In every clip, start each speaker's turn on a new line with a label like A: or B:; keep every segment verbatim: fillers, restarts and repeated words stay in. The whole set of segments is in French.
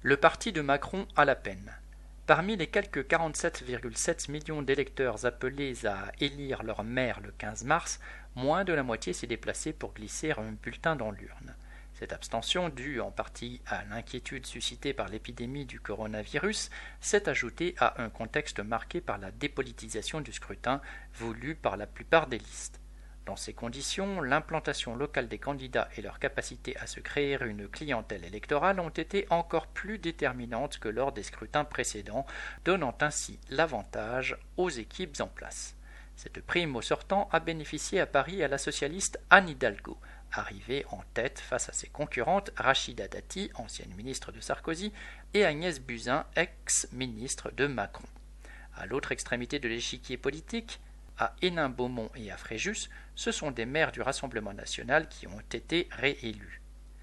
A: Le parti de Macron a la peine. Parmi les quelques quarante-sept virgule sept millions d'électeurs appelés à élire leur maire le quinze mars, moins de la moitié s'est déplacée pour glisser un bulletin dans l'urne. Cette abstention, due en partie à l'inquiétude suscitée par l'épidémie du coronavirus, s'est ajoutée à un contexte marqué par la dépolitisation du scrutin voulu par la plupart des listes. Dans ces conditions, l'implantation locale des candidats et leur capacité à se créer une clientèle électorale ont été encore plus déterminantes que lors des scrutins précédents, donnant ainsi l'avantage aux équipes en place. Cette prime au sortant a bénéficié à Paris à la socialiste Anne Hidalgo, arrivée en tête face à ses concurrentes Rachida Dati, ancienne ministre de Sarkozy, et Agnès Buzyn, ex-ministre de Macron. À l'autre extrémité de l'échiquier politique, à Hénin-Beaumont et à Fréjus, ce sont des maires du Rassemblement national qui ont été réélus.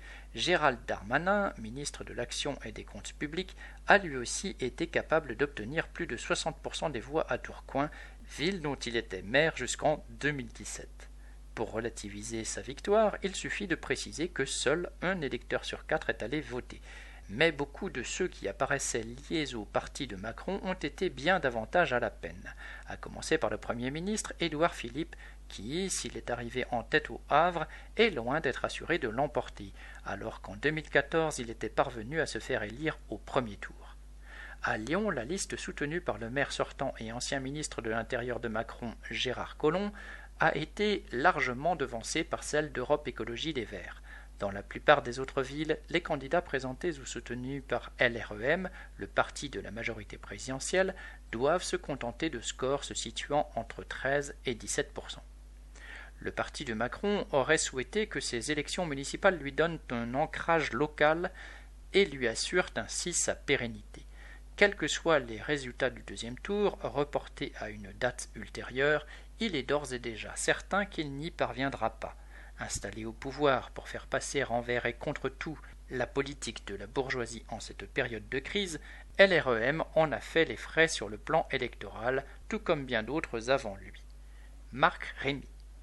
A: Gérald Darmanin, ministre de l'Action et des Comptes publics, a lui aussi été capable d'obtenir plus de soixante pour cent des voix à Tourcoing, ville dont il était maire jusqu'en deux mille dix-sept. Pour relativiser sa victoire, il suffit de préciser que seul un électeur sur quatre est allé voter. Mais beaucoup de ceux qui apparaissaient liés au parti de Macron ont été bien davantage à la peine, à commencer par le Premier ministre Édouard Philippe, qui, s'il est arrivé en tête au Havre, est loin d'être assuré de l'emporter, alors qu'en deux mille quatorze il était parvenu à se faire élire au premier tour. À Lyon, la liste soutenue par le maire sortant et ancien ministre de l'Intérieur de Macron, Gérard Collomb, a été largement devancée par celle d'Europe Écologie des Verts. Dans la plupart des autres villes, les candidats présentés ou soutenus par L R E M, le parti de la majorité présidentielle, doivent se contenter de scores se situant entre treize et dix-sept pour cent. Le parti de Macron aurait souhaité que ces élections municipales lui donnent un ancrage local et lui assurent ainsi sa pérennité. Quels que soient les résultats du deuxième tour, reportés à une date ultérieure, il est d'ores et déjà certain qu'il n'y parviendra pas. Installé au pouvoir pour faire passer envers et contre tout la politique de la bourgeoisie en cette période de crise, L R E M en a fait les frais sur le plan électoral, tout comme bien d'autres avant lui. Marc Rémy.